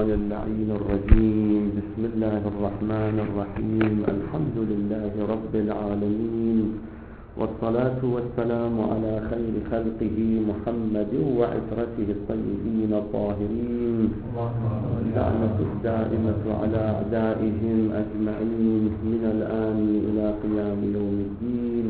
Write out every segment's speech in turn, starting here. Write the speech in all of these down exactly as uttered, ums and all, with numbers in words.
اللعين الرجيم. بسم الله الرحمن الرحيم. الحمد لله رب العالمين، والصلاة والسلام على خير خلقه محمد وعترته الطيبين الطاهرين، اللعنة الدائمة على أعدائهم أجمعين من الآن إلى قيام يوم الدين.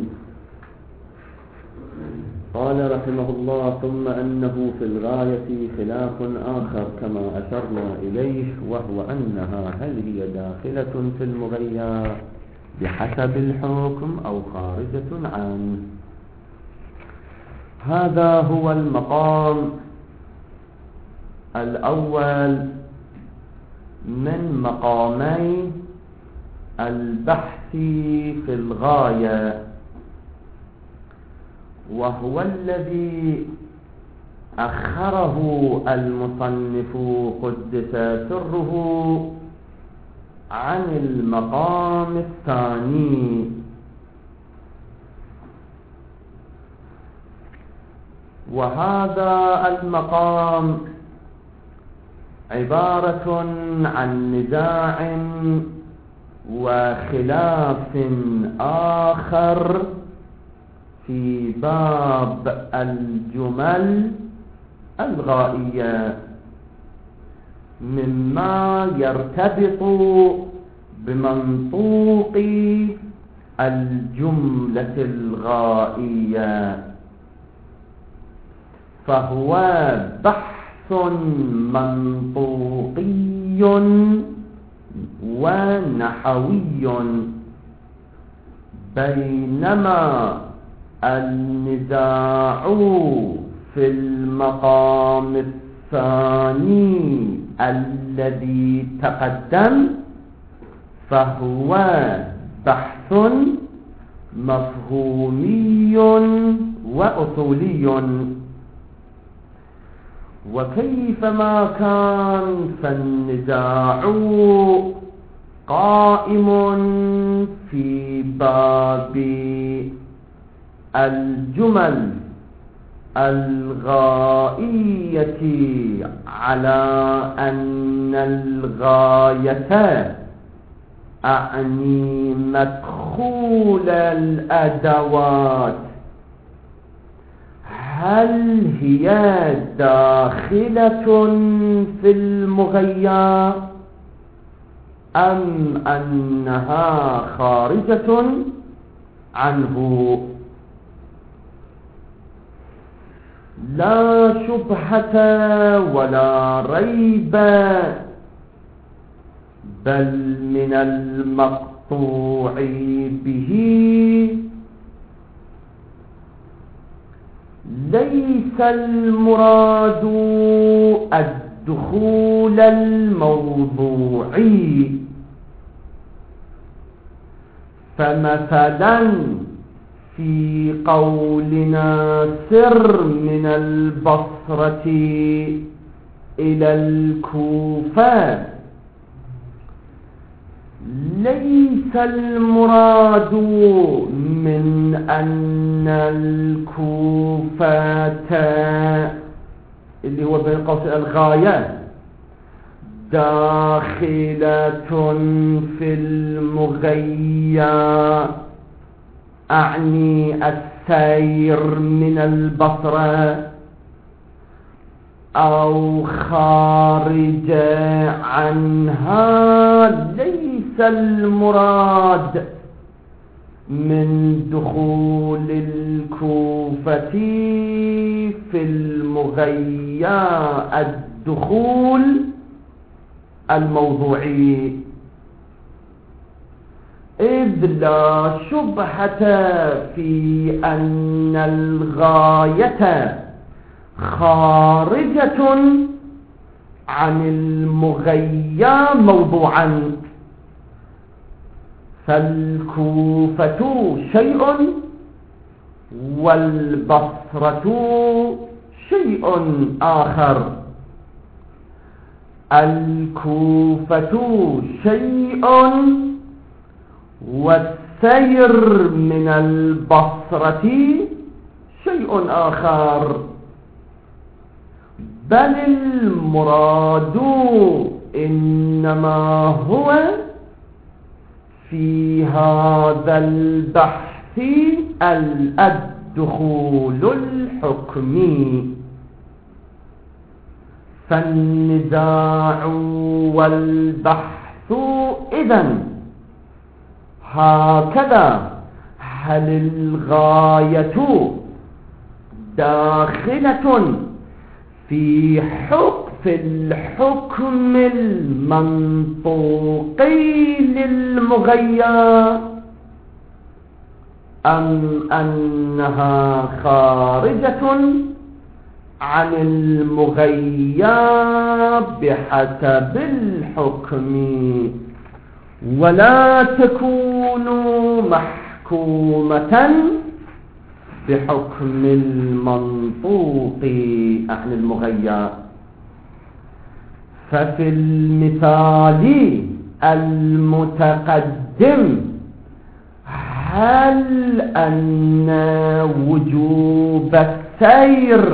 قال رحمه الله: ثم أنه في الغاية خلاف آخر كما أشرنا إليه، وهو أنها هل هي داخلة في المغيّر بحسب الحكم أو خارجة عنه. هذا هو المقام الأول من مقامي البحث في الغاية، وهو الذي أخره المصنف قدس سره عن المقام الثاني، وهذا المقام عبارة عن نزاع وخلاف آخر في باب الجمل الغائية مما يرتبط بمنطوق الجملة الغائية، فهو بحث منطوقي ونحوي، بينما النزاع في المقام الثاني الذي تقدم فهو بحث مفهومي وأصولي. وكيفما كان فالنزاع قائم في باب الجمل الغائية على أن الغاية أعني مدخول الأدوات هل هي داخلة في المغيّر أم أنها خارجة عنه. لا شبهة ولا ريب، بل من المقطوع به ليس المراد الدخول الموضوعي. فمثلا في قولنا سر من البصرة إلى الكوفة، ليس المراد من أن الكوفة اللي هو بين قوسين الغاية داخلة في المغيّر، أعني السير من البصرة، أو خارج عنها. ليس المراد من دخول الكوفة في المغيّر الدخول الموضوعي، إذ لا شبهة في أن الغاية خارجة عن المغيّر موضوعا. فالكوفة شيء والبصرة شيء آخر. الكوفة شيء والسير من البصرة شيء آخر. بل المراد إنما هو في هذا البحث الدخول الحكمي. فالنزاع والبحث إذن هكذا: هل الغاية داخلة في حكم في الحكم المنطوقي للمغير، أم أنها خارجة عن المغير بحسب الحكم، ولا تكون محكومة بحكم المنطوق عن المغير. ففي المثال المتقدم هل أن وجوب السير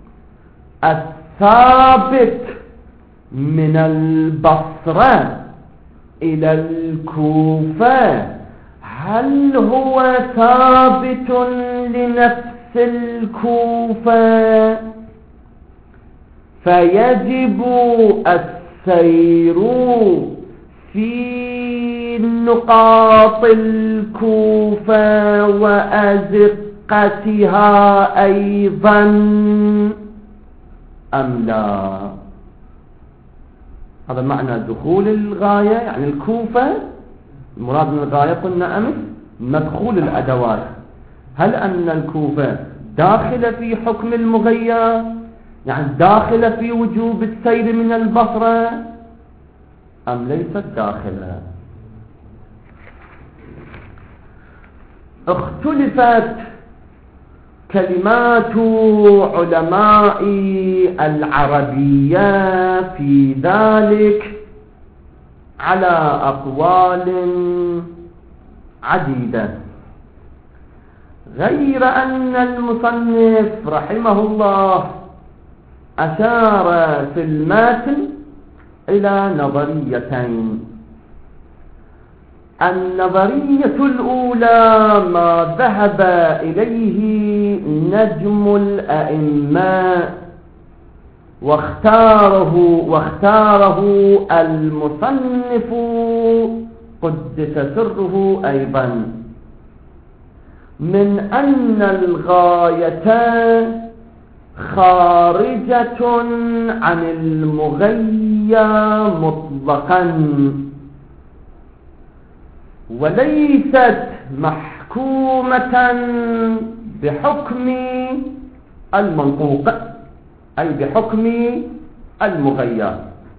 الثابت من البصرة إلى الكوفة هل هو ثابت لنفس الكوفة فيجب السير في نقاط الكوفة وأزقتها أيضا أم لا؟ هذا معنى دخول الغاية، يعني الكوفة المراد من الغاية قلنا أمس مدخول الأدوات. هل أن الكوفة داخلة في حكم المغير، يعني داخلة في وجوب السير من البصرة، أم ليست داخلة؟ اختلفت كلمات علماء العربية في ذلك على أقوال عديدة، غير أن المصنف رحمه الله أشار في المتن إلى نظريتين. النظرية الأولى ما ذهب إليه نجم الأئمة واختاره واختاره المصنف قدس سره أيضا، من أن الغاية خارجة عن المغير مطلقا وليست محكومة بحكم المنطوق أي بحكم المغير.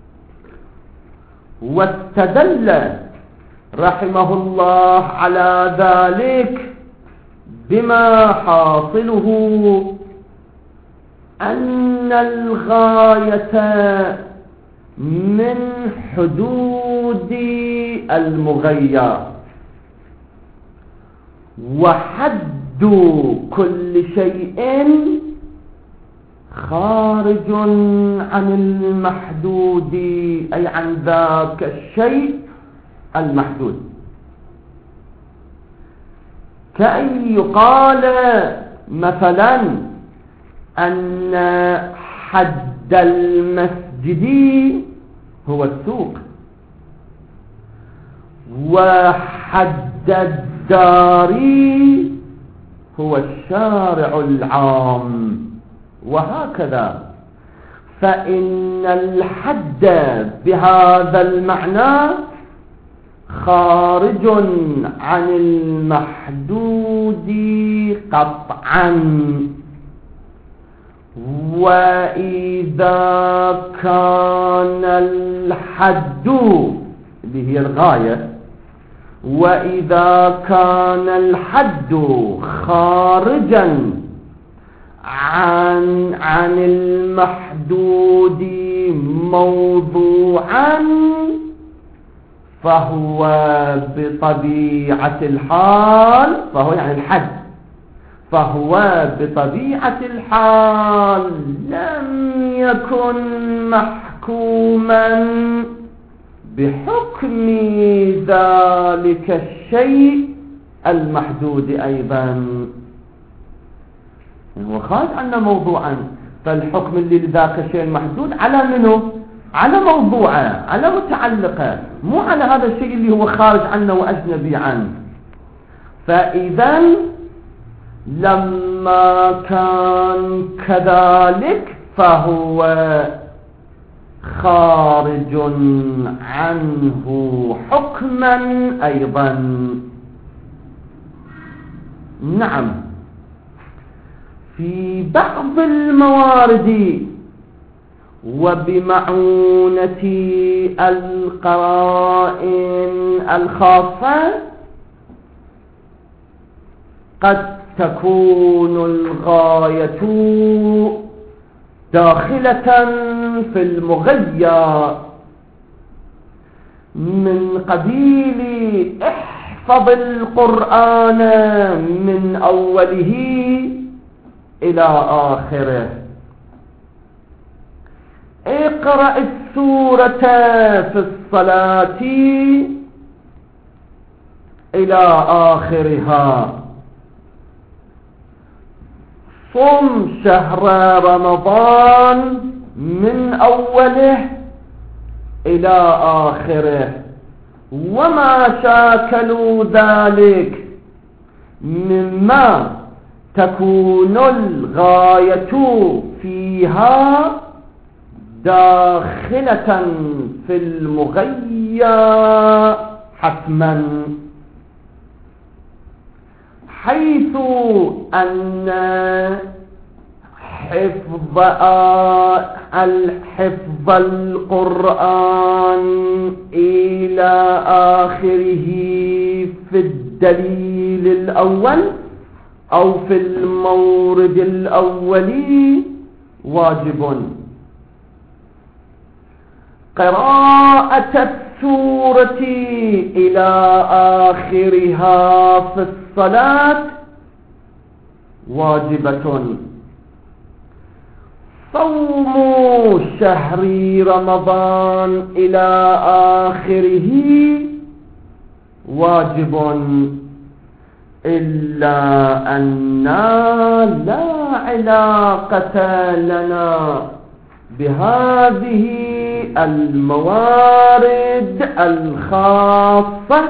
واستدل رحمه الله على ذلك بما حاصله أن الغاية من حدود المغير، وحد كل شيء خارج عن المحدود أي عن ذاك الشيء المحدود. كأن يقال مثلا أن حد المسجد هو السوق، وحد الدار هو الشارع العام، وهكذا. فإن الحد بهذا المعنى خارج عن المحدود قطعا. وإذا كان الحد اللي هي الغاية، وإذا كان الحد خارجا عن عن المحدود موضوعا فهو بطبيعة الحال فهو يعني الحد فهو بطبيعة الحال لم يكن محكوما بحكم ذلك الشيء المحدود أيضا. هو خارج عنا موضوعا، فالحكم اللي لذاك الشيء المحدود على منه؟ على موضوعه، على متعلقه، مو على هذا الشيء اللي هو خارج عنه وأجنبي عنه. فإذا لما كان كذلك فهو خارج عنه حكما أيضا. نعم، في بعض الموارد وبمعونة القرائن الخاصة قد تكون الغاية داخلة في المغير من قبيل احفظ القرآن من أوله إلى آخره، اقرأ السورة في الصلاة إلى آخرها، صم شهر رمضان من أوله إلى آخره، وما شاكلوا ذلك مما تكون الغاية فيها داخلة في المغير حتما، حيث أن حفظ الحفظ القرآن إلى آخره في الدليل الأول أو في المورد الأولي واجب. قراءة السورة إلى آخرها في الصلاة واجبة. صوم شهر رمضان إلى آخره واجب، إلا أن لا علاقة لنا بهذه الموارد الخاصة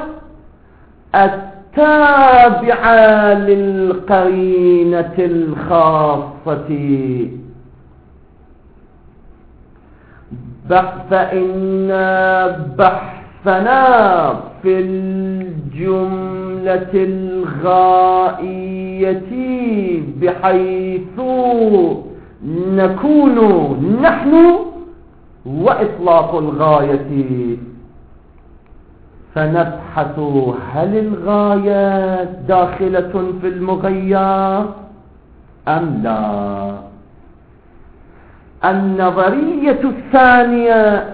التابعة للقرينة الخاصة، فإن بحثنا في الجملة الغائية بحيث نكون نحن وإطلاق الغاية، فنبحث هل الغاية داخلة في المغير أم لا. النظرية الثانية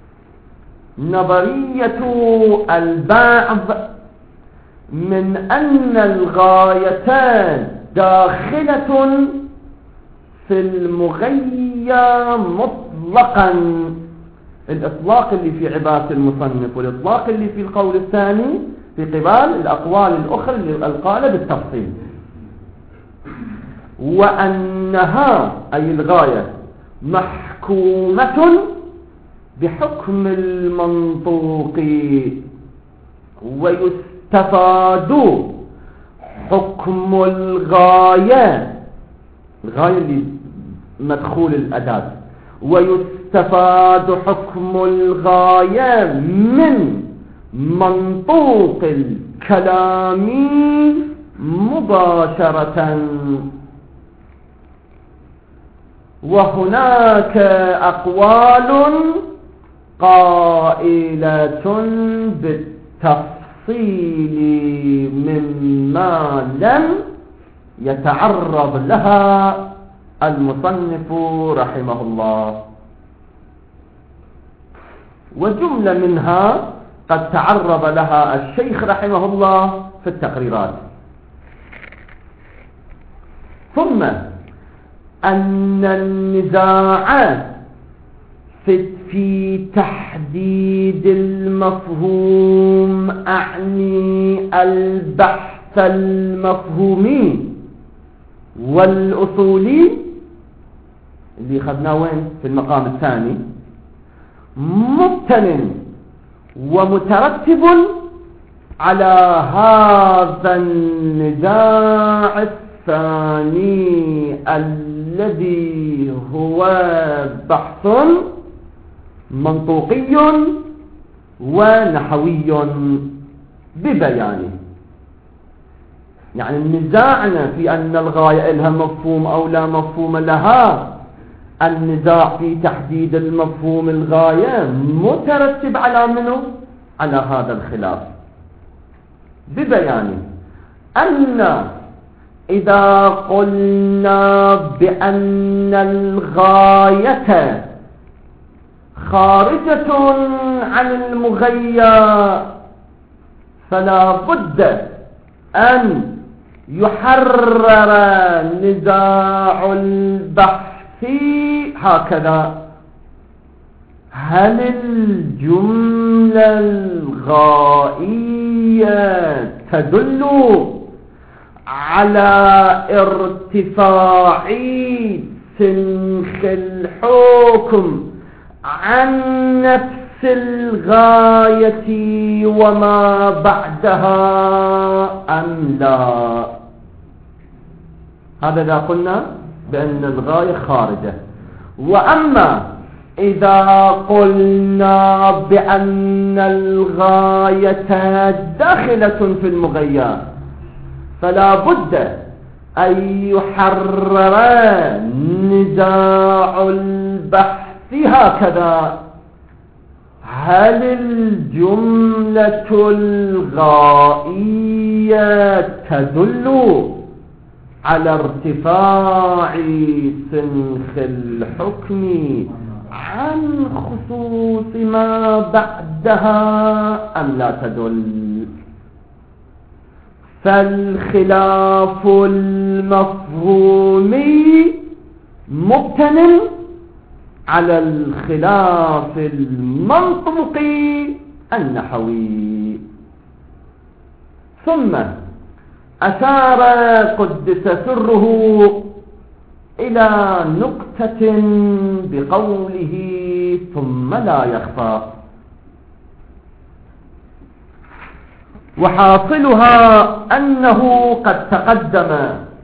نظرية البعض من أن الغايتان داخلة في المغير مطلقا، الإطلاق اللي في عبارة المصنف والإطلاق اللي في القول الثاني في قبال الأقوال الأخرى اللي القالة بالتفصيل، وأنها أي الغاية محكومة بحكم المنطوق، ويستفاد حكم الغاية، الغاية اللي مدخول الأداة، ويستفاد حكم الغاية من منطوق الكلام مباشرة. وهناك أقوال قائلة بالتفصيل مما لم يتعرض لها المصنف رحمه الله، وجملة منها قد تعرض لها الشيخ رحمه الله في التقريرات. ثم أن النزاع في في تحديد المفهوم، أعني البحث المفهومي والأصولي اللي خذناه وين في المقام الثاني، مبتن ومترتب على هذا النزاع الثاني الذي هو بحث منطوقي ونحوي ببيانه. يعني نزاعنا في أن الغاية لها مفهوم أو لا مفهوم لها، النزاع في تحديد المفهوم الغاية مترتب على منه؟ على هذا الخلاف ببيانه أن إذا قلنا بأن الغاية خارجة عن المغيى فلا بد أن يحرر نزاع البحث هكذا: هل الجملة الغائية تدل على ارتفاع سنخ الحكم عن نفس الغاية وما بعدها أم لا؟ هذا إذا قلنا بأن الغاية خارجة. وأما إذا قلنا بأن الغاية داخلة في المغيى فلا بد أن يحرر نزاع البحث هكذا: هل الجملة الغائية تدل على ارتفاع سنخ الحكم عن خصوص ما بعدها أم لا تدل؟ فالخلاف المفهومي مبتن على الخلاف المنطقي النحوي. ثم أشار قدس سره إلى نكتة بقوله ثم لا يخفى، وحاصلها أنه قد تقدم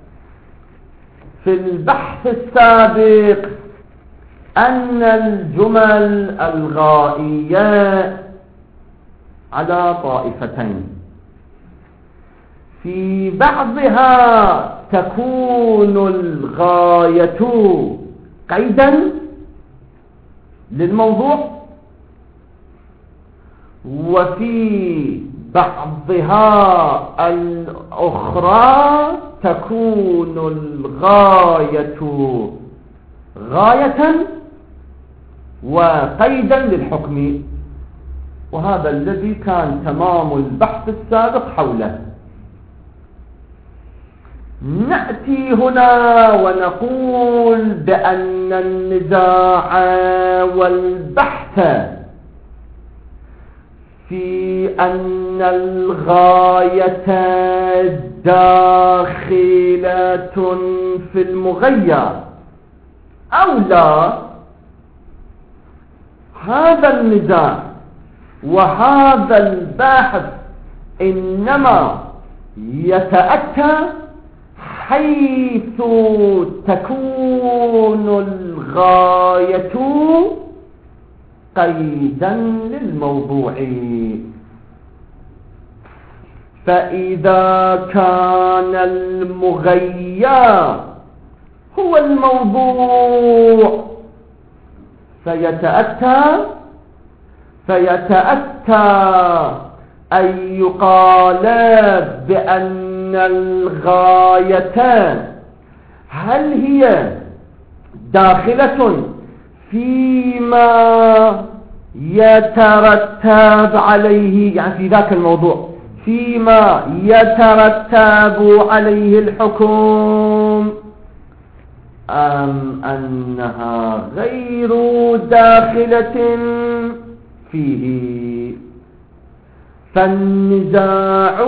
في البحث السابق أن الجمل الغائية على طائفتين: في بعضها تكون الغاية قيدا للموضوع، وفي بعضها الأخرى تكون الغاية غاية وقيدا للحكم. وهذا الذي كان تمام البحث السابق حوله. نأتي هنا ونقول بأن النزاع والبحث في أن الغاية داخلة في المغيى أو لا، هذا النزاع وهذا البحث إنما يتأتى حيث تكون الغاية قيدا للموضوع. فإذا كان المغيى هو الموضوع فيتأتى فيتأتى أن يقال بأن الغاية هل هي داخلة فيما يترتب عليه، يعني في ذاك الموضوع فيما يترتب عليه الحكم، أم أنها غير داخلة فيه. فالنزاع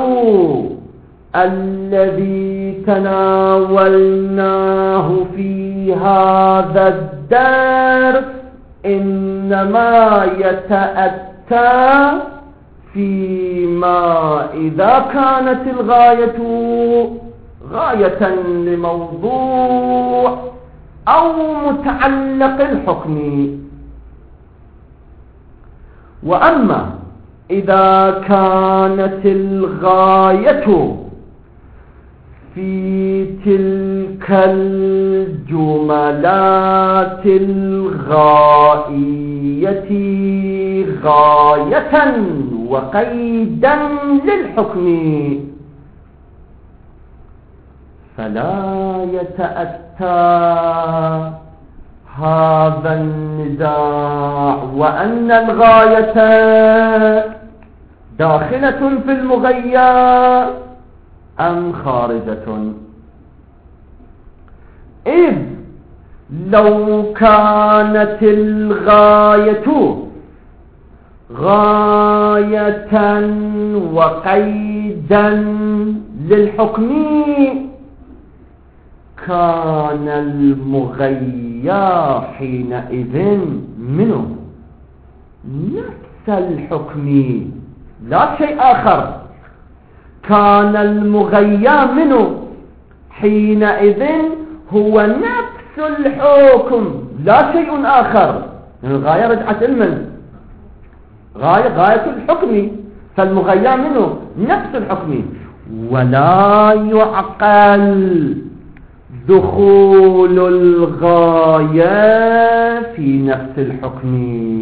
الذي تناولناه في هذا الدرس إنما يتأتى فيما إذا كانت الغاية غاية لموضوع أو متعلق الحكم. وأما إذا كانت الغاية في تلك الجملات الغائية غاية وقيدا للحكم فلا يتأتى هذا النزاع وأن الغاية داخلة في المغيى أم خارجة. إذ لو كانت الغاية غاية وقيدا للحكم كان المغيى حينئذ منه نفس الحكم لا شيء آخر. كان المغيى منه حينئذ هو نفس الحكم لا شيء آخر. يعني الغاية رجعت المن غاية غاية الحكم، فالمغيى منه نفس الحكم. ولا يعقل دخول الغاية في نفس الحكم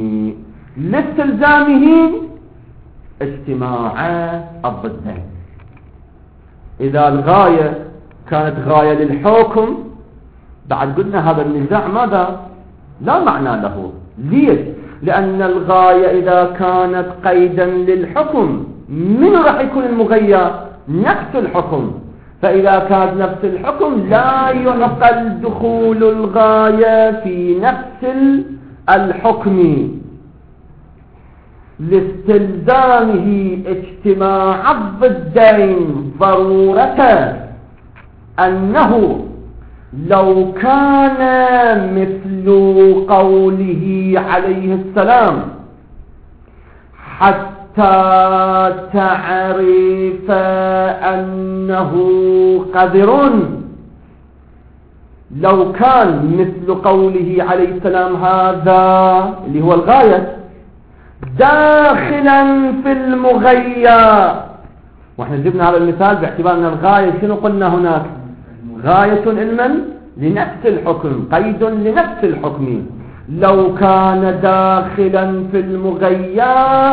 لاستلزامه اجتماع الضدين. إذا الغاية كانت غاية للحكم بعد قلنا هذا النزاع ماذا لا معنى له. ليش؟ لأن الغاية إذا كانت قيدا للحكم من راح يكون المغيى نفس الحكم. فإذا كان نفس الحكم لا يعقل دخول الغاية في نفس الحكم لاستلزامه اجتماع الضدين ضرورة أنه لو كان مثل قوله عليه السلام حتى تعرف أنه قدر، لو كان مثل قوله عليه السلام هذا اللي هو الغاية داخلا في المغيى، واحنا جبنا هذا المثال باعتبار ان الغاية شنو قلنا هناك غاية علما لنفس الحكم قيد لنفس الحكم. لو كان داخلا في المغيى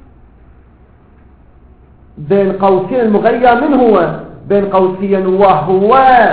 بين قوسين المغيى من هو بين قوسين وهو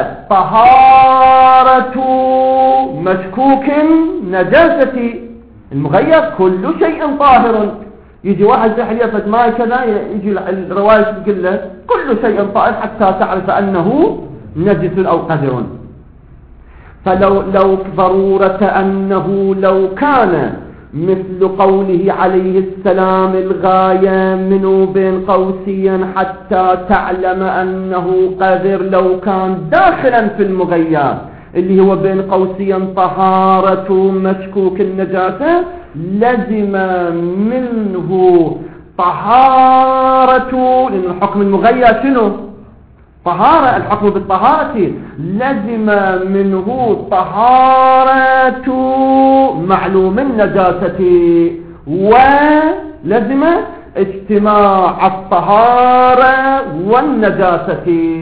طهارة مشكوك نجاسة. المغير كل شيء طاهر. يجي واحد زحل يفد ماء كذا يجي الرواية تقول له كل شيء طاهر حتى تعرف أنه نجس أو قذر. فلو لو ضرورة أنه لو كان مثل قوله عليه السلام الغاية منه بين قوسين حتى تعلم أنه قذر، لو كان داخلا في المغير اللي هو بين قوسين طهارة مشكوك النجاسة لزم منه طهارة، لأن الحكم المغير شنو طهارة، الحكم بالطهارة لزم منه طهارة معلوم النجاسة ولزم اجتماع الطهارة والنجاسة،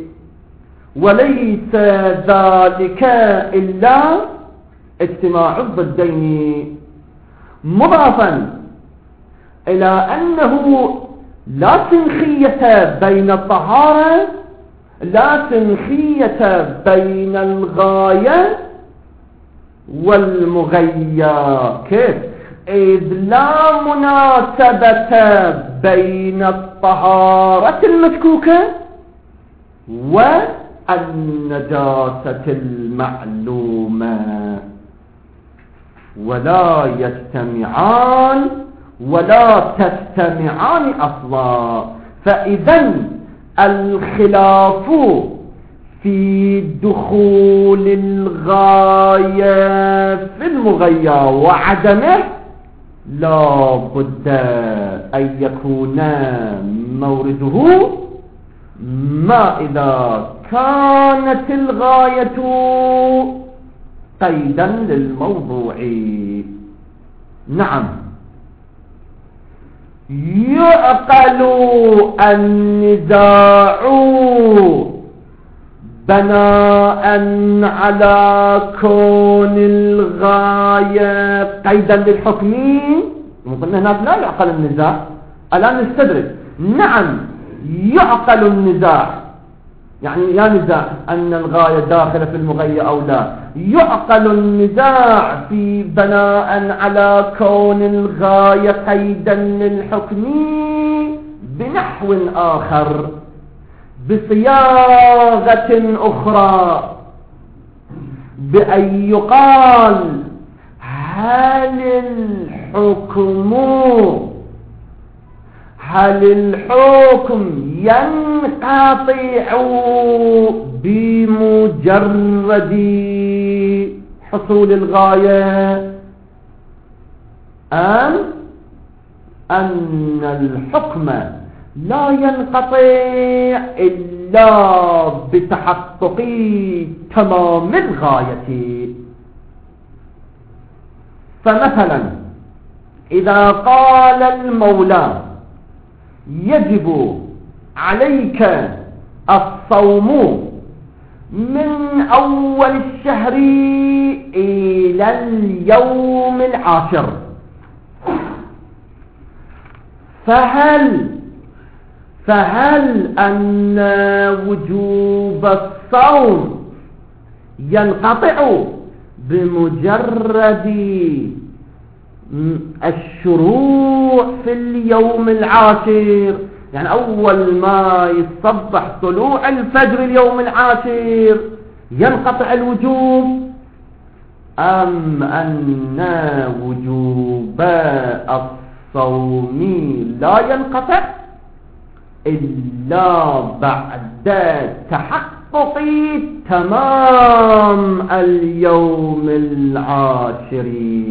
وليس ذلك إلا اجتماع الضدين، مضافا إلى أنه لا تنخية بين الطهارة لا تنخية بين الغاية والمغيى. كيف؟ إذ لا مناسبة بين الطهارة المشكوكة النجاسة المعلومة، ولا يجتمعان ولا تجتمعان أصلا. فإذا الخلاف في دخول الغاية في المغيى وعدمه لا بد أن يكون مورده ما إذا كانت الغاية قيدا للموضوع. نعم، يعقل النزاع بناء على كون الغاية قيدا للحكم. وقلنا هناك لا يعقل النزاع، الآن نستدرك. نعم، يعقل النزاع، يعني يا نزاع أن الغاية داخلة في المغية أو لا. يعقل النزاع في بناء على كون الغاية قيدا للحكم بنحو آخر بصياغة أخرى، بأن يقال هل الحكم هل الحكم ينقطع بمجرد حصول الغاية، أم أن الحكم لا ينقطع إلا بتحقق تمام الغاية؟ فمثلا إذا قال المولى يجب عليك الصوم من أول الشهر إلى اليوم العاشر، فهل فهل أن وجوب الصوم ينقطع بمجرد الشروع في اليوم العاشر؟ يعني أول ما يصبح طلوع الفجر اليوم العاشر ينقطع الوجوب، أم أن وجوب الصوم لا ينقطع إلا بعد تحقق تمام اليوم العاشر؟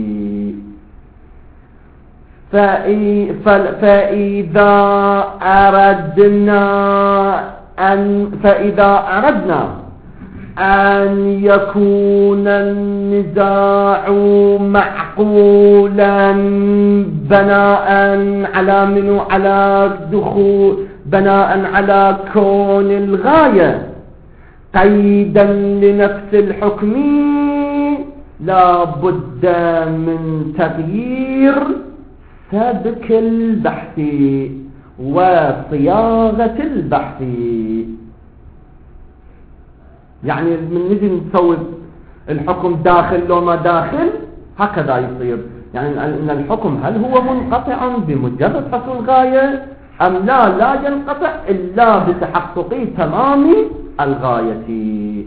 فإذا أردنا أن فإذا أردنا أن يكون النزاع معقولا بناء على منو على دخول بناء على كون الغاية قيدا لنفس الحكم، لا بد من تغيير سبك البحث وصياغة البحث. يعني من نجي نسوي الحكم داخل لو ما داخل هكذا يصير، يعني أن الحكم هل هو منقطع بمجرد حصول غاية أم لا لا ينقطع إلا بتحقق تمام الغاية.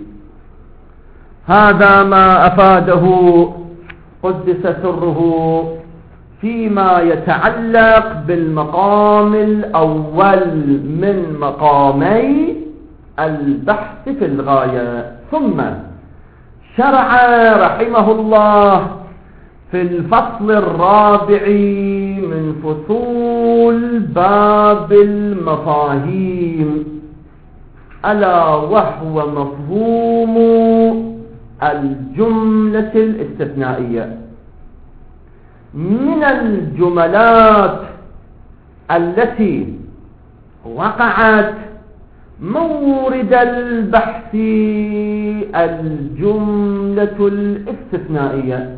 هذا ما أفاده قدس سره فيما يتعلق بالمقام الأول من مقامي البحث في الغاية. ثم شرع رحمه الله في الفصل الرابع من فصول باب المفاهيم، ألا وهو مفهوم الجملة الاستثنائية. من الجملات التي وقعت مورد البحث الجملة الاستثنائية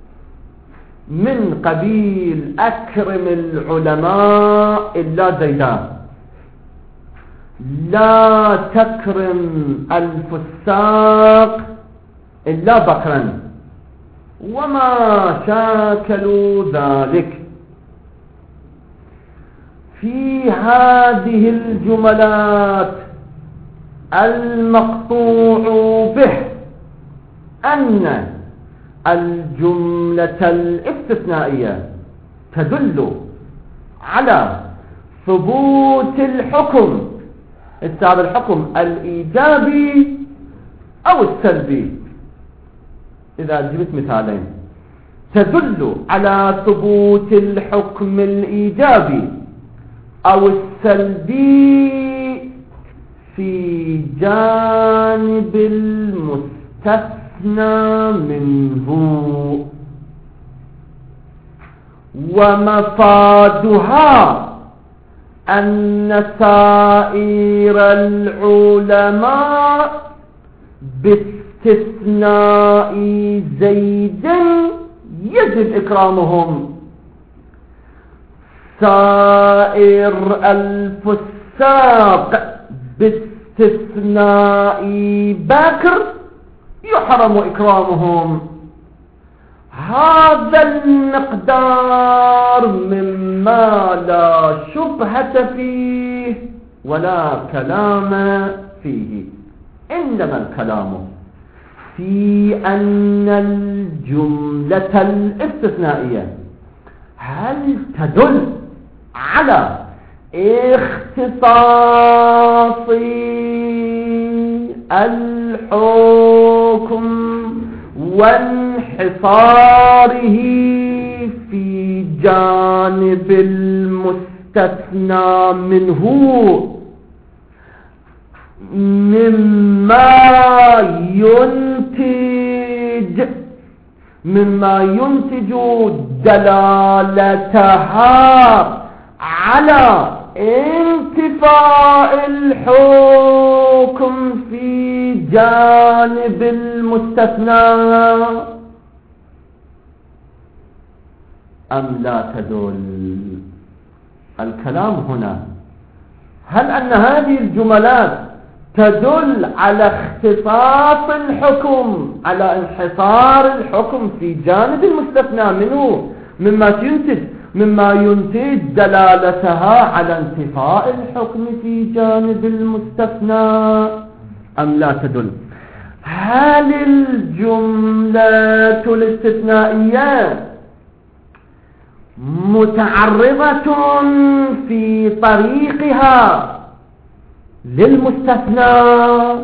من قبيل أكرم العلماء إلا زيدان، لا تكرم الفساق إلا بكرا، وما شاكلوا ذلك. في هذه الجملات المقطوع به أن الجملة الاستثنائية تدل على ثبوت الحكم، هذا الحكم الإيجابي أو السلبي. إذا جبت مثالين، تدل على ثبوت الحكم الإيجابي أو السلبي في جانب المستثنى منه، ومفادها أن سائر العلماء باستثناء زيد يجب إكرامهم، سائر الفساق باستثناء بكر يحرم إكرامهم. هذا المقدار مما لا شبهة فيه ولا كلام فيه، إنما الكلام في أن الجملة الاستثنائية هل تدل على اختصاص الحكم وانحصاره في جانب المستثنى منه مما ينتج مما ينتج دلالتها على انتفاء الحكم في جانب المستثنى أم لا تدل. الكلام هنا هل أن هذه الجملات تدل على اختصاص الحكم، على انحصار الحكم في جانب المستثنى منه مما ينتج مما ينتج دلالتها على انتفاء الحكم في جانب المستثنى أم لا تدل. هل الجملة الاستثنائية متعرضة في طريقها للمستثنى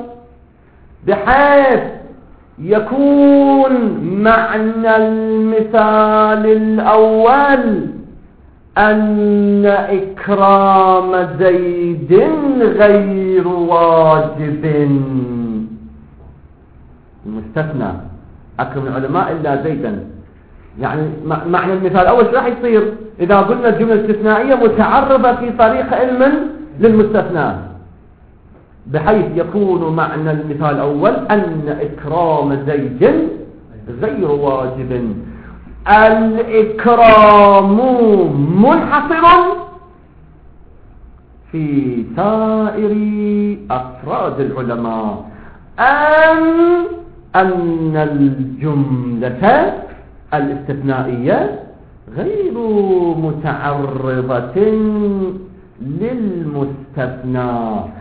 بحيث يكون معنى المثال الأول أن إكرام زيد غير واجب؟ المستثنى أكرم العلماء إلا زيدا، يعني معنى المثال الأول راح يصير إذا قلنا الجملة الاستثنائية متعرضة في طريق علم للمستثنى بحيث يكون معنى المثال الأول أن إكرام زيد غير واجب. الإكرام منحصر في سائر أفراد العلماء أم أن الجملة الاستثنائية غير متعرضة للمستثنى.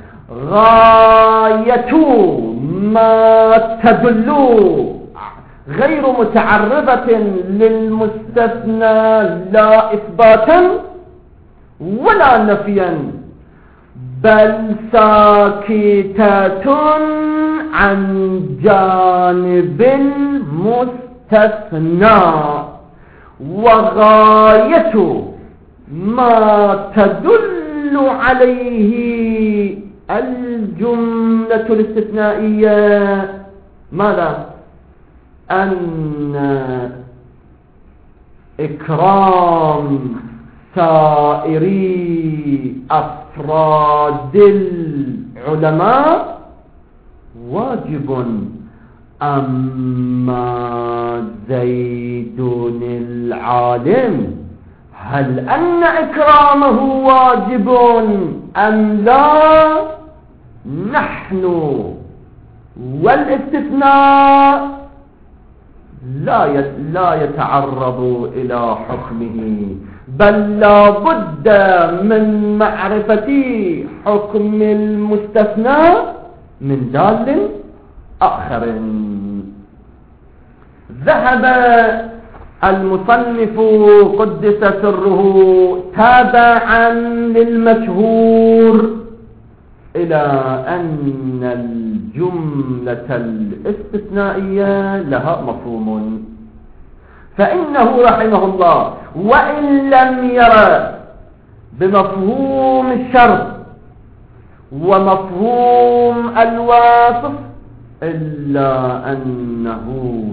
غاية ما تدل غير متعرضة للمستثنى لا إثباتا ولا نفيا، بل ساكتة عن جانب المستثنى. وغاية ما تدل عليه الجملة الاستثنائية ماذا؟ أن إكرام سائر أفراد العلماء واجب. أما زيد العالم هل أن إكرامه واجب أم لا؟ نحن والاستثناء لا لا يتعرض إلى حكمه، بل لا بد من معرفة حكم المستثنى من دال آخر. ذهب المصنف قدس سره تابعا للمشهور إلى أن الجملة الاستثنائية لها مفهوم، فإنه رحمه الله وإن لم يرى بمفهوم الشرط ومفهوم الواصف إلا أنه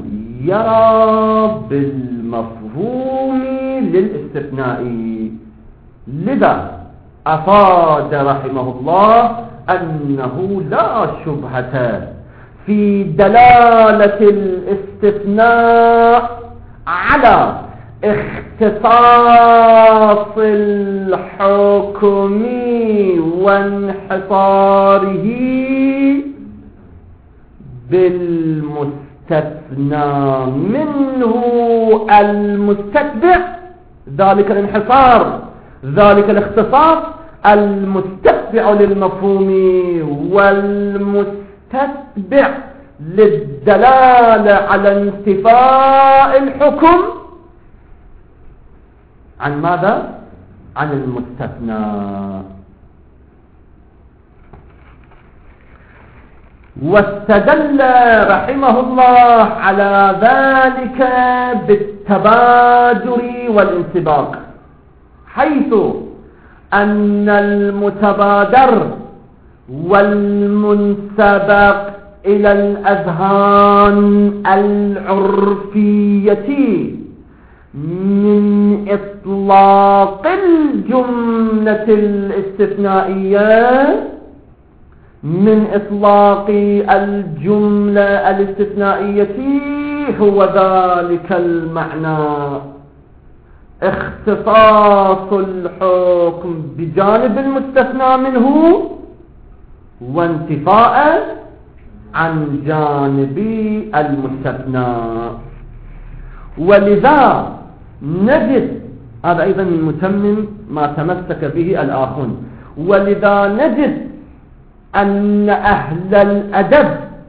يرى بالمفهوم للاستثناء. لذا أفاد رحمه الله أنه لا شبهة في دلالة الاستثناء على اختصاص الحكم وانحصاره بالمستثنى منه المستتبع، ذلك الانحصار ذلك الاختصاص المستتبع للمفهوم والمستتبع للدلالة على انتفاء الحكم عن ماذا؟ عن المستثنى. واستدل رحمه الله على ذلك بالتبادر والانسباق، حيث أن المتبادر والمنسبق إلى الأذهان العرفية من إطلاق الجملة الاستثنائية من إطلاق الجملة الاستثنائية هو ذلك المعنى، اختصاص الحكم بجانب المستثنى منه وانتفاء عن جانب المستثنى. ولذا نجد، هذا أيضا متمم ما تمسك به الآخرون، ولذا نجد أن أهل الأدب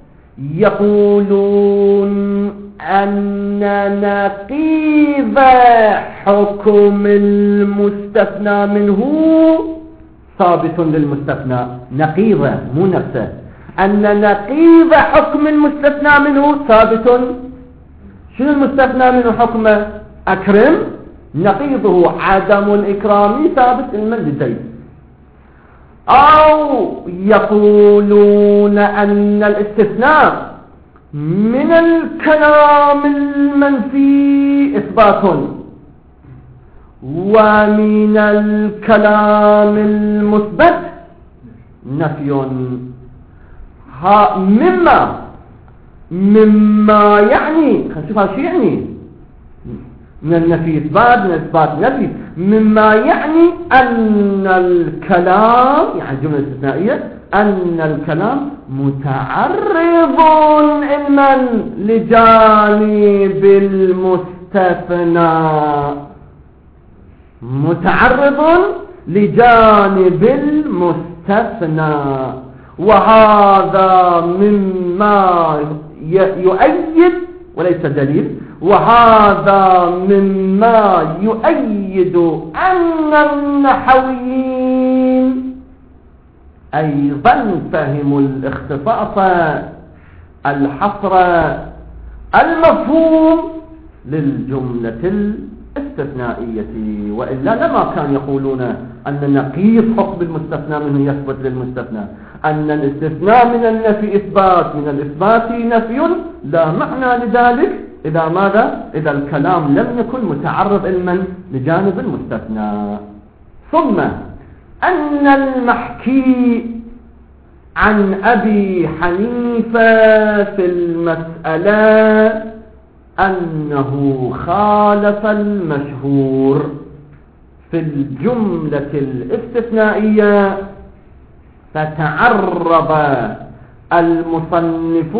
يقولون أن نقيض حكم المستثنى منه ثابت للمستثنى، نقيض مو نفسه، أن نقيض حكم المستثنى منه ثابت. شنو المستثنى منه حكمه؟ أكرم، نقيضه عدم الإكرام ثابت المن لزيد. أو يقولون أن الاستثناء من الكلام المنفي إثبات ومن الكلام المثبت نفي. ها مما مما يعني خلينا نشوف هذا شو يعني، من النفي إثبات، من الإثبات نفي، مما يعني أن الكلام، يعني الجملة الاستثنائية، أن الكلام متعرض علما لجانب المستثنى، متعرض لجانب المستثنى، وهذا مما يؤيد وليس دليل، وهذا مما يؤيد أن النحويين أيضا فهموا الاختصاص الحصر المفهوم للجملة الاستثنائية، وإلا لما كان يقولون أن نقيض حكم المستثنى منه يثبت للمستثنى، أن الاستثناء من النفي إثبات، من الإثبات نفي، لا معنى لذلك إذا ماذا؟ إذا الكلام لم يكن متعرض علما لجانب المستثنى. ثم أن المحكي عن أبي حنيفة في المسألة أنه خالف المشهور في الجملة الاستثنائية، فتعرض المصنف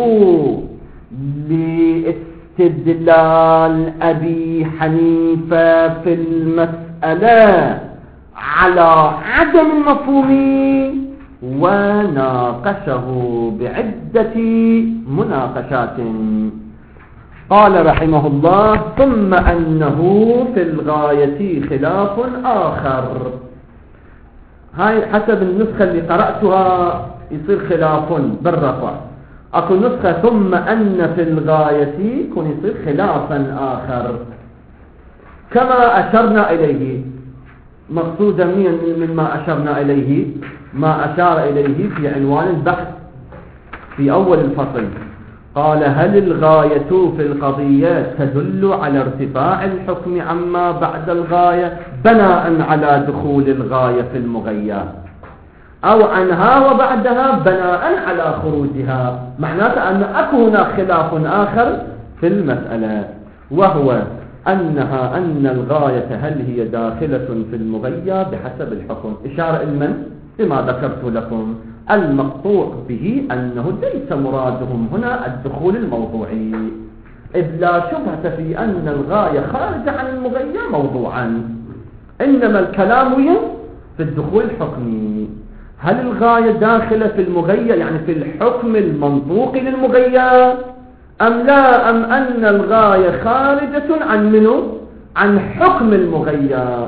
لاستدلال أبي حنيفة في المسألة على عدم المفهوم وناقشه بعدة مناقشات. قال رحمه الله: ثم أنه في الغاية خلاف آخر. هاي حسب النسخة اللي قرأتها يصير خلاف بالرفع. أكو نسخة ثم أن في الغاية يكون يصير خلافا آخر كما أشرنا إليه. مقصودا مما أشرنا إليه ما أشار إليه في عنوان البحث في أول الفصل. قال: هل الغاية في القضية تدل على ارتفاع الحكم عما بعد الغاية بناء على دخول الغاية في المغيّة، أو عنها وبعدها بناء على خروجها؟ معناته أن أكو هناك خلاف آخر في المسألة، وهو أنها أن الغاية هل هي داخلة في المغيّة بحسب الحكم. إشارة المن بما ذكرت لكم، المقطوع به أنه ليس مرادهم هنا الدخول الموضوعي، إذ لا شبهة في أن الغاية خارجة عن المغيّة موضوعا، إنما الكلام في الدخول الحكمي. هل الغاية داخلة في المغيّة يعني في الحكم المنطوق للمغيّة أم لا، أم أن الغاية خارجة عن منه عن حكم المغيّة؟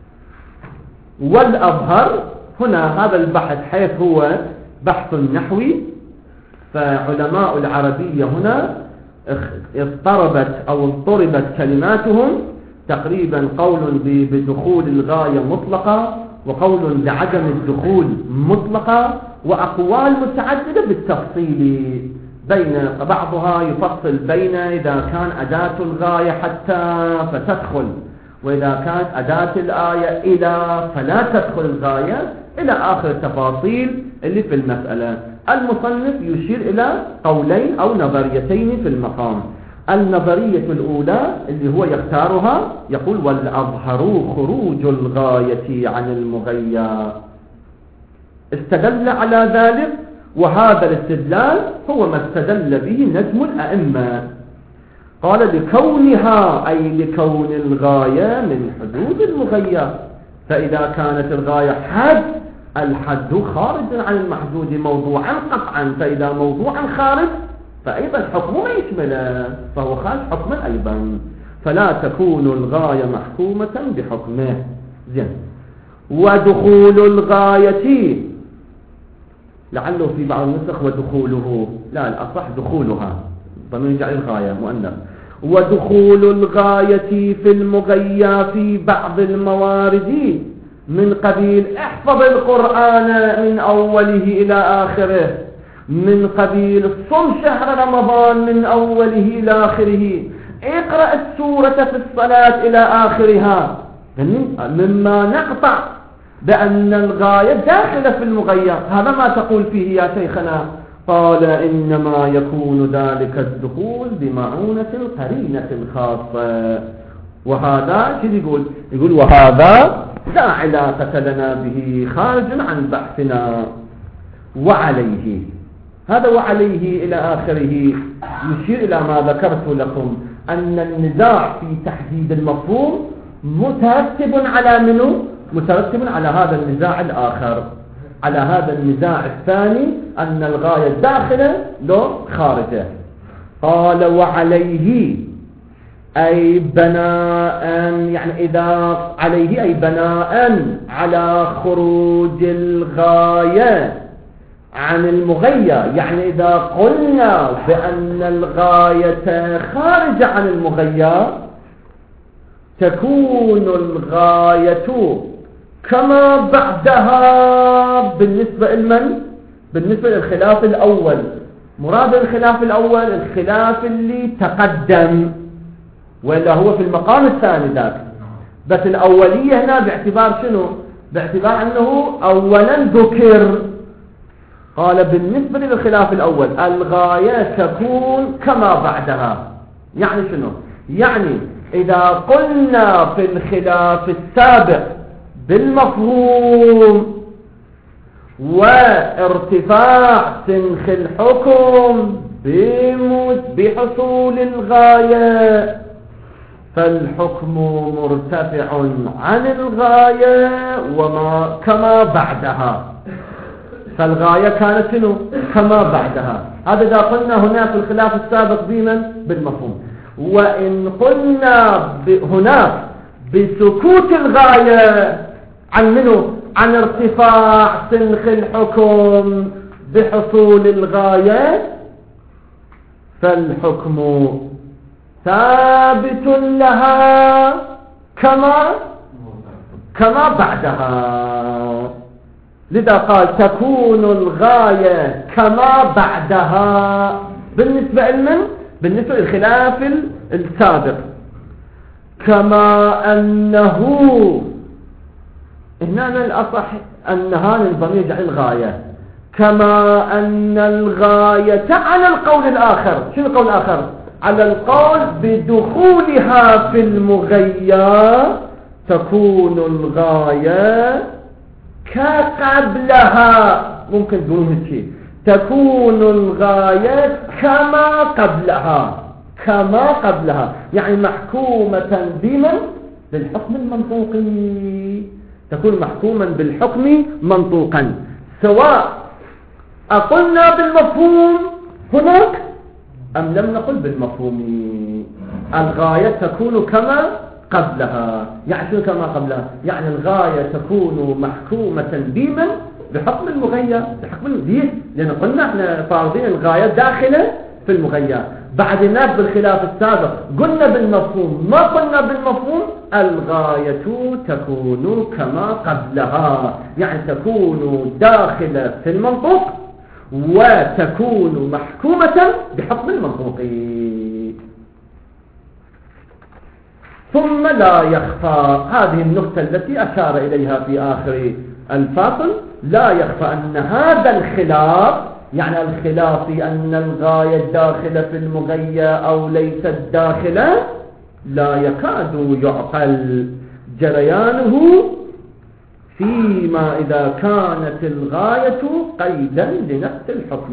والأظهر هنا هذا البحث حيث هو بحث نحوي، فعلماء العربية هنا اضطربت أو اضطربت كلماتهم، تقريبا قول بدخول الغاية مطلقة، وقول بعدم الدخول مطلقة، وأقوال متعددة بالتفصيل، بين بعضها يفصل بين إذا كان أداة الغاية حتى فتدخل، وإذا كانت أداة الآية إلى فلا تدخل الغاية، إلى آخر التفاصيل اللي في المسألة. المصنف يشير إلى قولين أو نظريتين في المقام. النظرية الأولى اللي هو يختارها يقول: والأظهر خروج الغاية عن المغيّة. استدل على ذلك، وهذا الاستدلال هو ما استدل به نجم الأئمة. قال: لكونها أي لكون الغاية من حدود المغيّة، فإذا كانت الغاية حد، الحد خارج عن المحدود موضوعا قطعا، فإذا موضوعا خارج فأيضا حكمه ما يشمله، فهو خارج حكما أيضا، فلا تكون الغاية محكومة بحكمه. زين. ودخول الغاية، لعله في بعض النسخ ودخوله، لا الأصح دخولها، ضمير جعل الغاية مؤنث. ودخول الغاية في المغيّة في بعض الموارد من قبيل احفظ القرآن من أوله إلى آخره، من قبيل الصم شهر رمضان من أوله إلى آخره، اقرأ السورة في الصلاة إلى آخرها، مما نقطع بأن الغاية داخلة في المغيّة. هذا ما تقول فيه يا شيخنا؟ قال: إنما يكون ذلك الدخول بمعونة القرينة الخاصة. وهذا شو يقول؟ يقول: وهذا لا علاقة لنا به، خارج عن بحثنا. وعليه، هذا وعليه إلى آخره يشير إلى ما ذكرت لكم، أن النزاع في تحديد المفهوم مترتب على منه، مترتب على هذا النزاع الآخر، على هذا النزاع الثاني، أن الغاية داخلة لو خارجة. قال: وعليه أي بناء، يعني إذا عليه أي بناء على خروج الغاية عن المغيّة، يعني إذا قلنا بأن الغاية خارجة عن المغيّة تكون الغاية كما بعدها بالنسبة لمن؟ بالنسبة للخلاف الأول. مراد الخلاف الأول الخلاف اللي تقدم، ولا هو في المقام الثاني ذاك، بس الأولية هنا باعتبار شنو؟ باعتبار أنه أولا ذكر. قال: بالنسبة للخلاف الأول الغاية تكون كما بعدها. يعني شنو؟ يعني إذا قلنا في الخلاف السابق بالمفهوم وارتفاع سنخ الحكم بحصول الغاية، فالحكم مرتفع عن الغاية وما كما بعدها. فالغاية كانت شنو كما بعدها. هذا إذا قلنا هنا في الخلاف السابق بمن بالمفهوم. وإن قلنا هناك بسكوت الغاية عن منه عن ارتفاع سنخ الحكم بحصول الغاية فالحكم ثابت لها كما كما بعدها. لذا قال تكون الغاية كما بعدها بالنسبة لمن؟ بالنسبة للخلاف السابق. كما أنه هنا الأصح أن هذا الضمير يجعل الغاية كما أن الغاية على القول الآخر. شنو القول الآخر؟ على القول بدخولها في المغيّة تكون الغاية كقبلها. ممكن تقولون هالشيء تكون الغاية كما قبلها كما قبلها يعني محكومة بمن؟ بالحكم المنطوقي. تكون محكوما بالحكم منطوقا سواء أقلنا بالمفهوم هناك أم لم نقل بالمفهوم. الغاية تكون كما قبلها. يعني شنو كما قبلها؟ يعني الغاية تكون محكومة بمن؟ بحكم المغيّة بحكم المغيّة لأن قلنا احنا فارضين الغاية داخلة في المغيّة. بعد الناس بالخلاف السابق قلنا بالمفهوم ما قلنا بالمفهوم. الغاية تكون كما قبلها يعني تكون داخلة في المنطوق وتكون محكومة بحكم المنطوق. ثم لا يخفى هذه النقطة التي أشار إليها في آخر الفاصل. لا يخفى أن هذا الخلاف يعني الخلاف في أن الغاية داخلة في المغيّة أو ليست داخلة لا يكاد يعقل جريانه فيما إذا كانت الغاية قيدا لنفس الحكم.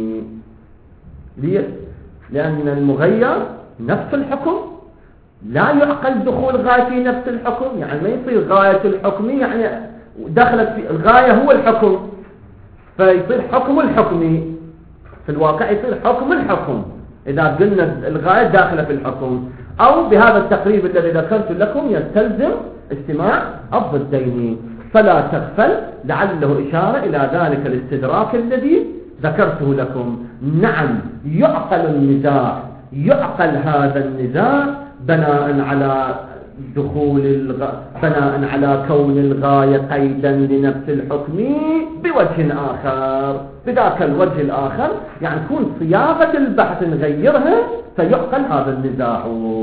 ليه؟ لأن المغيّة نفس الحكم لا يعقل دخول غاية في نفس الحكم. يعني ما يصير غاية الحكم يعني دخلت في الغاية هو الحكم فيصير حكم الحكم. في الواقع يصير حكم الحكم إذا قلنا الغاية داخلة في الحكم. أو بهذا التقريب الذي ذكرت لكم يستلزم اجتماع الضدين. فلا تغفل لعله إشارة إلى ذلك الاستدراك الذي ذكرته لكم. نعم يعقل النزاع يعقل هذا النزاع بناء على دخول الغ... بناء على كون الغاية قيدا لنفس الحكم بوجه آخر. بذاك الوجه الآخر يعني تكون صياغة البحث نغيرها فيعقل هذا النزاع.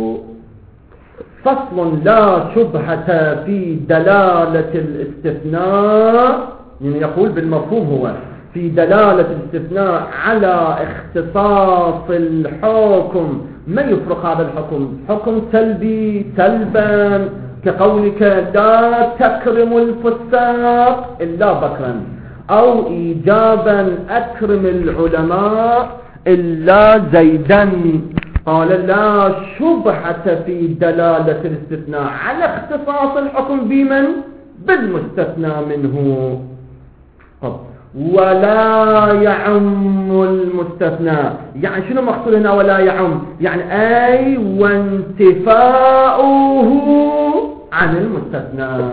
فصل لا شبهة في دلالة الاستثناء يعني يقول بالمفهوم هو في دلالة الاستثناء على اختصاص الحكم. ما يفرق هذا الحكم؟ حكم سلبي سلبا كقولك لا تكرم الفساق إلا بكرا أو إيجابا أكرم العلماء إلا زيدا. قال لا شبهة في دلالة الاستثناء على اختصاص الحكم بمن؟ بالمستثنى منه. طب ولا يعم المستثنى يعني شنو مقصود هنا ولا يعم؟ يعني أي وانتفاؤه عن المستثنى.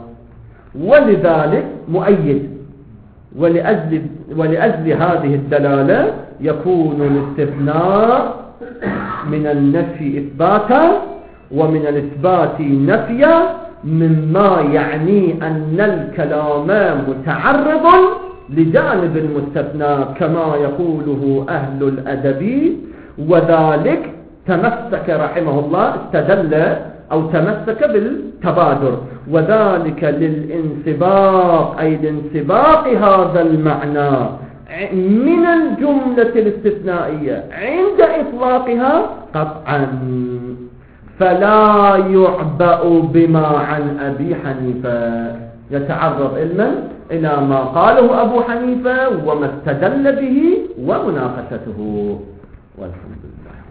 ولذلك مؤيد ولأجل, ولأجل هذه الدلالة يكون الاستثناء من النفي إثباتا ومن الإثبات نفيا مما يعني أن الكلام متعرض لجانب المستثنى كما يقوله أهل الأدب. وذلك تمسك رحمه الله استدل أو تمسك بالتبادر وذلك للانسباق أي لانسباق هذا المعنى من الجملة الاستثنائية عند إطلاقها قطعا. فلا يعبأ بما عن أبي حنيفة يتعرض علما إلى ما قاله أبو حنيفة وما استدل به ومناقشته. والحمد لله.